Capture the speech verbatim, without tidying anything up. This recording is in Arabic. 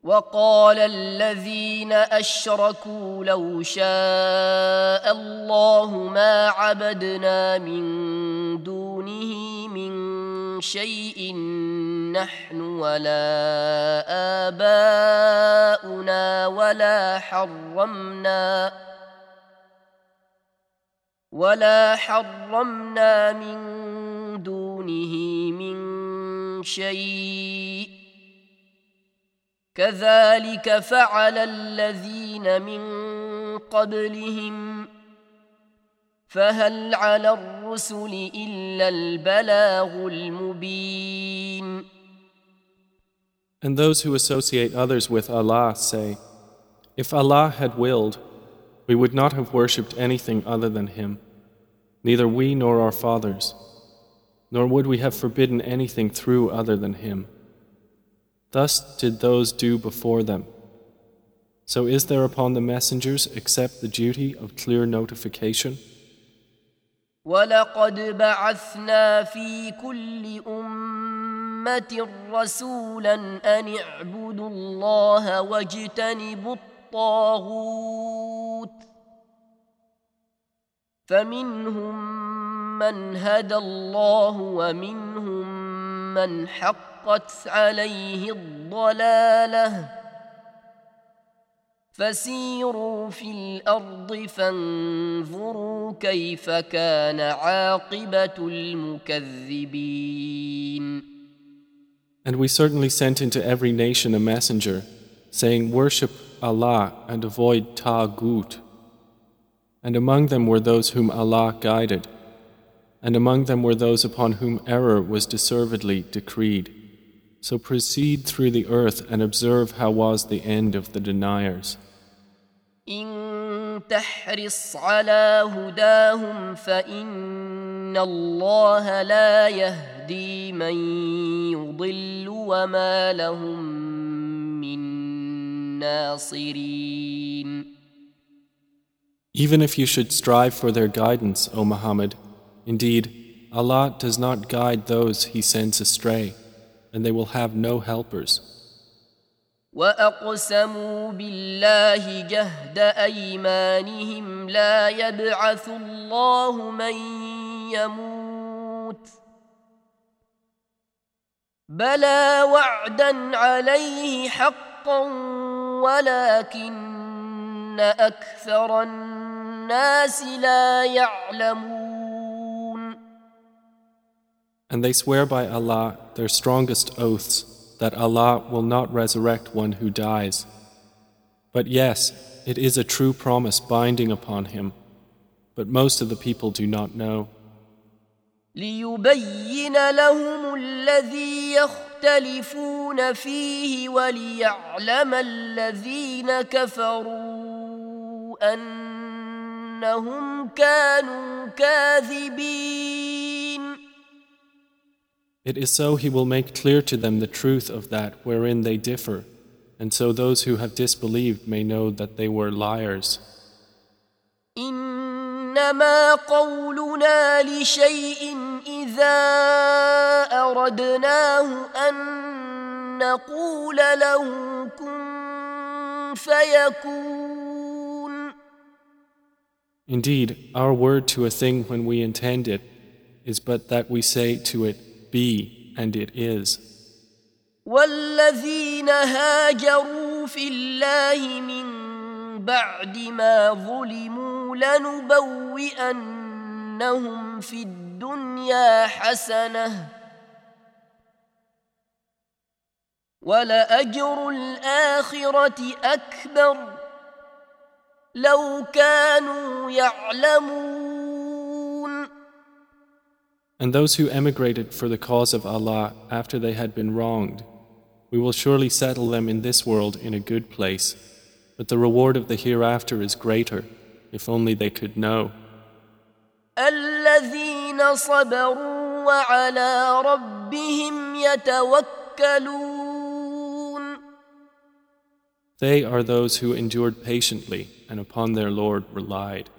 وقال الذين أشركوا لو شاء الله ما عبدنا من دونه من شيء نحن ولا آباؤنا ولا حرمنا ولا حرمنا من دونه من شيء كذلك فعل الذين من قبلهم فهل على الرسل إلا البلاغ المبين. And those who associate others with Allah say, if Allah had willed, we would not have worshipped anything other than Him, neither we nor our fathers, nor would we have forbidden anything through other than Him. Thus did those do before them. So is there upon the messengers except the duty of clear notification? وَلَقَدْ بَعَثْنَا فِي كُلِّ أُمَّةٍ رَسُولًا أَنِ اعْبُدُوا اللَّهَ وَاجْتَنِبُوا الطَّاغُوتَ فَمِنْهُمْ مَنْ هَدَى اللَّهُ وَمِنْهُمْ مَنْ حَقَّتْ عَلَيْهِ الضَّلَالَةُ فسيروا في الأرض فانظروا كيف كان عاقبة المكذبين. And we certainly sent into every nation a messenger, saying, worship Allah and avoid Taghut. And among them were those whom Allah guided, and among them were those upon whom error was deservedly decreed. So proceed through the earth and observe how was the end of the deniers. إن تحرص على هداهم فإن الله لا يهدي من يضل وما لهم من ناصرين. Even if you should strive for their guidance, O Muhammad, indeed, Allah does not guide those He sends astray, and they will have no helpers. وَأَقْسَمُوا بِاللَّهِ جَهْدَ أَيْمَانِهِمْ لَا يَبْعَثُ اللَّهُ مَن يَمُوتُ بَلَى وَعْدًا عَلَيْهِ حَقًّا وَلَكِنَّ أَكْثَرَ النَّاسِ لَا يَعْلَمُونَ. And they swear by Allah their strongest oaths that Allah will not resurrect one who dies. But yes, it is a true promise binding upon Him, but most of the people do not know. لِيُبَيِّنَ لَهُمُ الَّذِي يَخْتَلِفُونَ فِيهِ وَلِيَعْلَمَ الَّذِينَ كَفَرُوا أَنَّهُمْ كَانُوا كَاذِبِينَ. It is so He will make clear to them the truth of that wherein they differ, and so those who have disbelieved may know that they were liars. إنما قولنا لشيء إذا أردناه أن نقول له كن فيكون. Indeed, our word to a thing when we intend it is but that we say to it, be, and it is. والذين هاجروا في الله من بعد ما ظلموا لنبوئنهم في الدنيا حسنة ولأجر الآخرة أكبر لو كانوا يعلمون. And those who emigrated for the cause of Allah after they had been wronged, we will surely settle them in this world in a good place, but the reward of the hereafter is greater, if only they could know. الذين صبروا وعلى ربهم يتوكلون. They are those who endured patiently and upon their Lord relied.